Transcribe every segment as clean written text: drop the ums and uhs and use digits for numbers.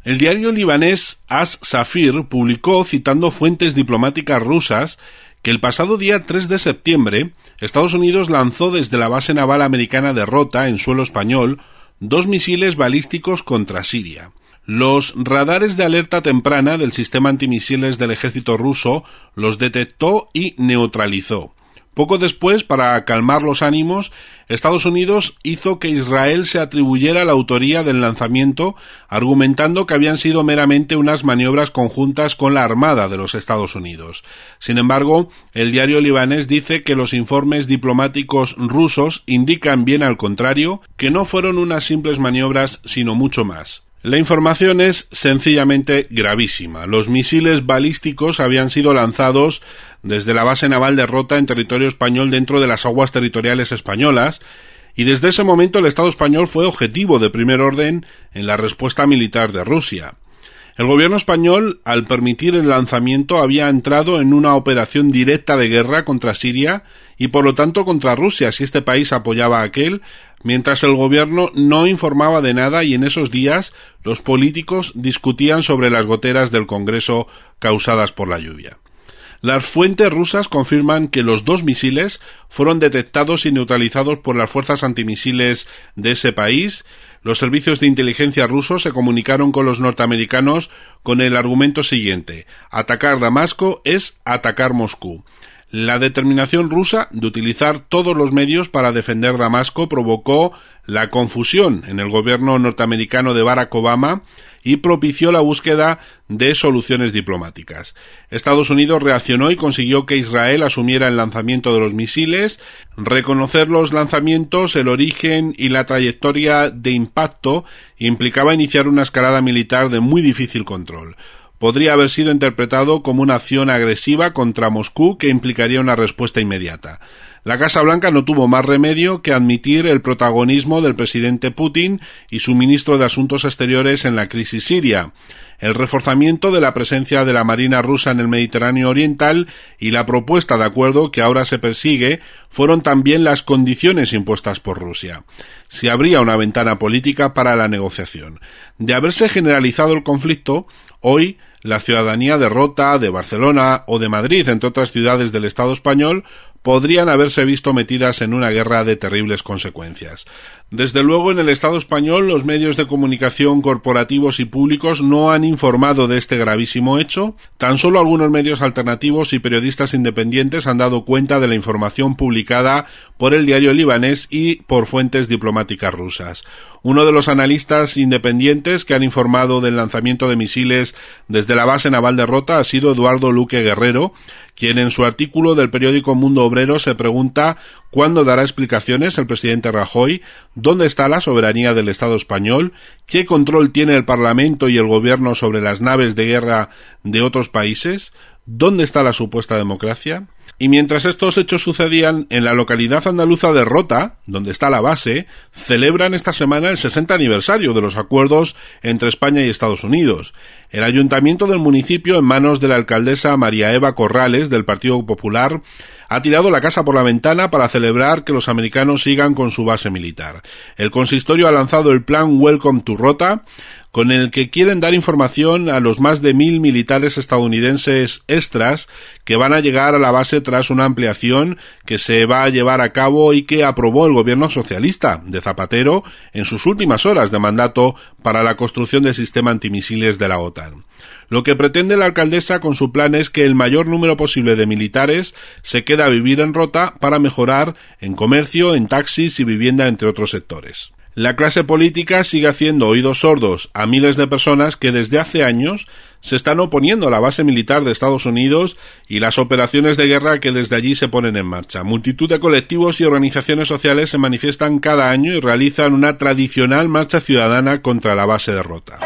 El diario libanés As-Safir publicó, citando fuentes diplomáticas rusas, que el pasado día 3 de septiembre Estados Unidos lanzó desde la base naval americana de Rota, en suelo español, 2 misiles balísticos contra Siria. Los radares de alerta temprana del sistema antimisiles del ejército ruso los detectó y neutralizó. Poco después, para calmar los ánimos, Estados Unidos hizo que Israel se atribuyera la autoría del lanzamiento, argumentando que habían sido meramente unas maniobras conjuntas con la Armada de los Estados Unidos. Sin embargo, el diario libanés dice que los informes diplomáticos rusos indican bien al contrario, que no fueron unas simples maniobras, sino mucho más. La información es sencillamente gravísima. Los misiles balísticos habían sido lanzados desde la base naval de Rota en territorio español dentro de las aguas territoriales españolas, y desde ese momento el Estado español fue objetivo de primer orden en la respuesta militar de Rusia. El gobierno español, al permitir el lanzamiento, había entrado en una operación directa de guerra contra Siria y por lo tanto contra Rusia si este país apoyaba a aquel, mientras el gobierno no informaba de nada, y en esos días los políticos discutían sobre las goteras del Congreso causadas por la lluvia. Las fuentes rusas confirman que los 2 misiles fueron detectados y neutralizados por las fuerzas antimisiles de ese país. Los servicios de inteligencia rusos se comunicaron con los norteamericanos con el argumento siguiente: atacar Damasco es atacar Moscú. La determinación rusa de utilizar todos los medios para defender Damasco provocó la confusión en el gobierno norteamericano de Barack Obama y propició la búsqueda de soluciones diplomáticas. Estados Unidos reaccionó y consiguió que Israel asumiera el lanzamiento de los misiles. Reconocer los lanzamientos, el origen y la trayectoria de impacto implicaba iniciar una escalada militar de muy difícil control. Podría haber sido interpretado como una acción agresiva contra Moscú que implicaría una respuesta inmediata. La Casa Blanca no tuvo más remedio que admitir el protagonismo del presidente Putin y su ministro de Asuntos Exteriores en la crisis siria, el reforzamiento de la presencia de la Marina rusa en el Mediterráneo Oriental y la propuesta de acuerdo que ahora se persigue fueron también las condiciones impuestas por Rusia. Se abría una ventana política para la negociación. De haberse generalizado el conflicto, hoy la ciudadanía de Rota, de Barcelona o de Madrid, entre otras ciudades del Estado español, podrían haberse visto metidas en una guerra de terribles consecuencias. Desde luego, en el Estado español, los medios de comunicación corporativos y públicos no han informado de este gravísimo hecho. Tan solo algunos medios alternativos y periodistas independientes han dado cuenta de la información publicada por el diario libanés y por fuentes diplomáticas rusas. Uno de los analistas independientes que han informado del lanzamiento de misiles desde la base naval de Rota ha sido Eduardo Luque Guerrero, quien en su artículo del periódico Mundo Obrero se pregunta cuándo dará explicaciones el presidente Rajoy, dónde está la soberanía del Estado español, qué control tiene el Parlamento y el Gobierno sobre las naves de guerra de otros países, dónde está la supuesta democracia. Y mientras estos hechos sucedían, en la localidad andaluza de Rota, donde está la base, celebran esta semana el 60 aniversario de los acuerdos entre España y Estados Unidos. El ayuntamiento del municipio, en manos de la alcaldesa María Eva Corrales, del Partido Popular, ha tirado la casa por la ventana para celebrar que los americanos sigan con su base militar. El consistorio ha lanzado el plan Welcome to Rota, con el que quieren dar información a los más de 1.000 militares estadounidenses extras que van a llegar a la base tras una ampliación que se va a llevar a cabo y que aprobó el gobierno socialista de Zapatero en sus últimas horas de mandato para la construcción del sistema antimisiles de la OTAN. Lo que pretende la alcaldesa con su plan es que el mayor número posible de militares se quede a vivir en Rota para mejorar en comercio, en taxis y vivienda, entre otros sectores. La clase política sigue haciendo oídos sordos a miles de personas que desde hace años se están oponiendo a la base militar de Estados Unidos y las operaciones de guerra que desde allí se ponen en marcha. Multitud de colectivos y organizaciones sociales se manifiestan cada año y realizan una tradicional marcha ciudadana contra la base de Rota.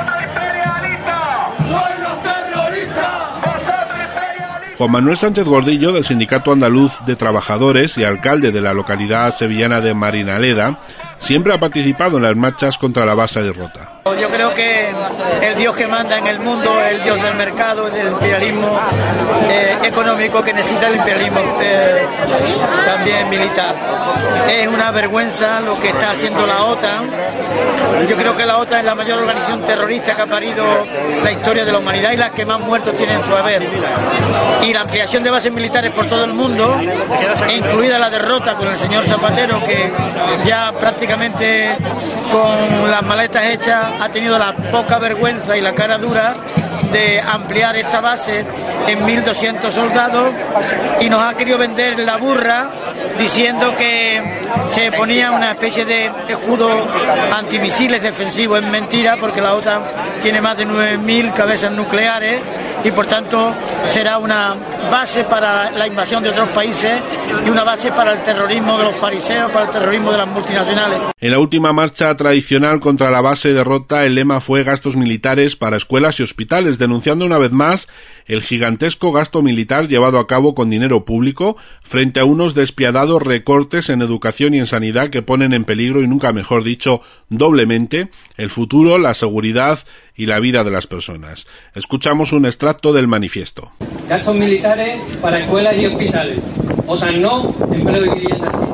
Juan Manuel Sánchez Gordillo, del Sindicato Andaluz de Trabajadores y alcalde de la localidad sevillana de Marinaleda, siempre ha participado en las marchas contra la base de Rota. Yo creo que el Dios que manda en el mundo es el Dios del mercado, del imperialismo económico, que necesita el imperialismo también militar. Es una vergüenza lo que está haciendo la OTAN. Yo creo que la OTAN es la mayor organización terrorista que ha parido la historia de la humanidad y la que más muertos tiene en su haber. Y la ampliación de bases militares por todo el mundo, incluida la derrota con el señor Zapatero, que ya prácticamente con las maletas hechas ha tenido la poca vergüenza y la cara dura de ampliar esta base en 1.200 soldados y nos ha querido vender la burra diciendo que se ponía una especie de escudo antimisiles defensivo. Es mentira, porque la OTAN tiene más de 9.000 cabezas nucleares y por tanto será una base para la invasión de otros países y una base para el terrorismo de los fariseos, para el terrorismo de las multinacionales. En la última marcha tradicional contra la base de Rota, el lema fue gastos militares para escuelas y hospitales, denunciando una vez más el gigantesco gasto militar llevado a cabo con dinero público frente a unos despiadados recortes en educación y en sanidad que ponen en peligro, y nunca mejor dicho, doblemente, el futuro, la seguridad y la vida de las personas. Escuchamos un extracto del manifiesto. Gastos militares para escuelas y hospitales. OTAN no, empleo y vivienda sí.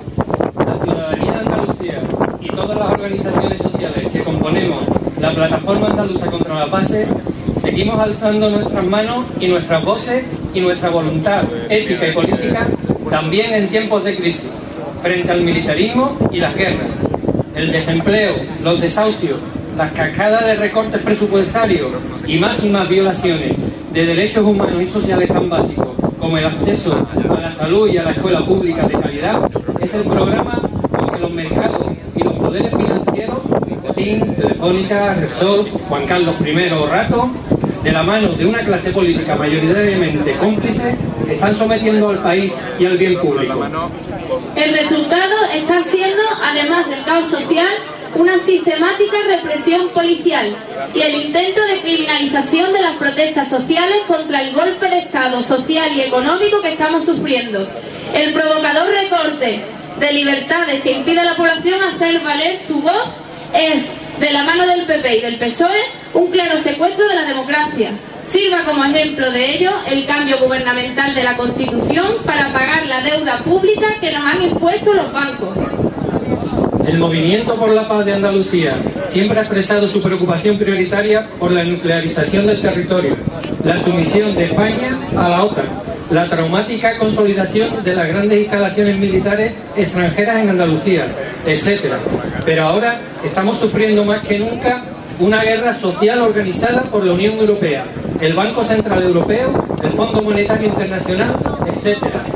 La ciudadanía de Andalucía y todas las organizaciones sociales que componemos la plataforma andaluza contra la base, seguimos alzando nuestras manos y nuestras voces y nuestra voluntad ética y política también en tiempos de crisis, frente al militarismo y las guerras, el desempleo, los desahucios, las cascadas de recortes presupuestarios y más violaciones de derechos humanos y sociales tan básicos como el acceso a la salud y a la escuela pública de calidad. Es el programa con que los mercados y los poderes financieros, Botín, Telefónica, Repsol, Juan Carlos I o Rato, de la mano de una clase política mayoritariamente cómplice, están sometiendo al país y al bien público. El resultado está siendo, además del caos social, una sistemática represión policial y el intento de criminalización de las protestas sociales contra el golpe de Estado social y económico que estamos sufriendo. El provocador recorte de libertades que impide a la población hacer valer su voz es, de la mano del PP y del PSOE, un claro secuestro de la democracia. Sirva como ejemplo de ello el cambio gubernamental de la Constitución para pagar la deuda pública que nos han impuesto los bancos. El Movimiento por la Paz de Andalucía siempre ha expresado su preocupación prioritaria por la nuclearización del territorio, la sumisión de España a la OTAN, la traumática consolidación de las grandes instalaciones militares extranjeras en Andalucía, etc. Pero ahora estamos sufriendo más que nunca una guerra social organizada por la Unión Europea, el Banco Central Europeo, el Fondo Monetario Internacional, etc.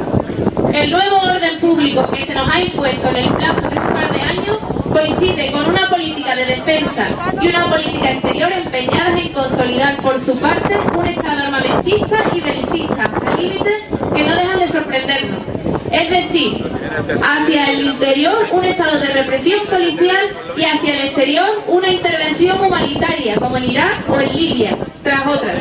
El nuevo orden público que se nos ha impuesto en el plazo de un par de años coincide con una política de defensa y una política exterior empeñadas en consolidar por su parte un Estado armamentista y belicista hasta límites que no dejan de sorprendernos. Es decir, hacia el interior un estado de represión policial y hacia el exterior una intervención humanitaria como en Irak o en Libia, tras otra.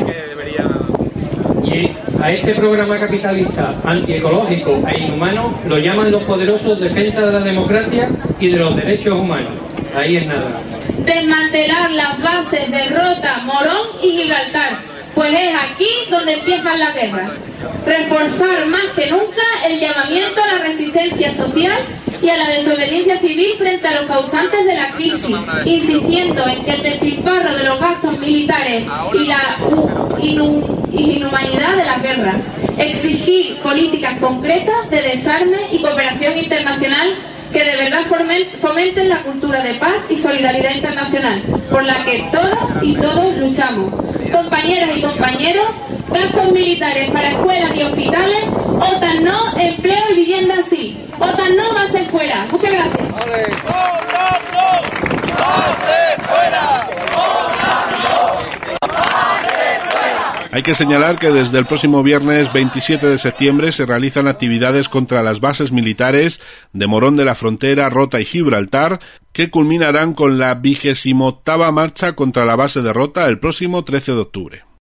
Y a este programa capitalista, antiecológico e inhumano lo llaman los poderosos defensa de la democracia y de los derechos humanos. Ahí es nada. Desmantelar las bases de Rota, Morón y Gibraltar, pues es aquí donde empiezan las guerras. Reforzar más que nunca el llamamiento a la resistencia social y a la desobediencia civil frente a los causantes de la crisis, insistiendo en que el despilfarro de los gastos militares y la inhumanidad de las guerras. Exigir políticas concretas de desarme y cooperación internacional que de verdad fomenten la cultura de paz y solidaridad internacional, por la que todas y todos luchamos. Compañeras y compañeros, gastos militares para escuelas y hospitales, OTAN no, empleo y vivienda sí. OTAN no, va a ser fuera. Muchas gracias. OTAN no, va a ser fuera. OTAN no, va a ser fuera. Hay que señalar que desde el próximo viernes 27 de septiembre se realizan actividades contra las bases militares de Morón de la Frontera, Rota y Gibraltar, que culminarán con la 28ª marcha contra la base de Rota el próximo 13 de octubre.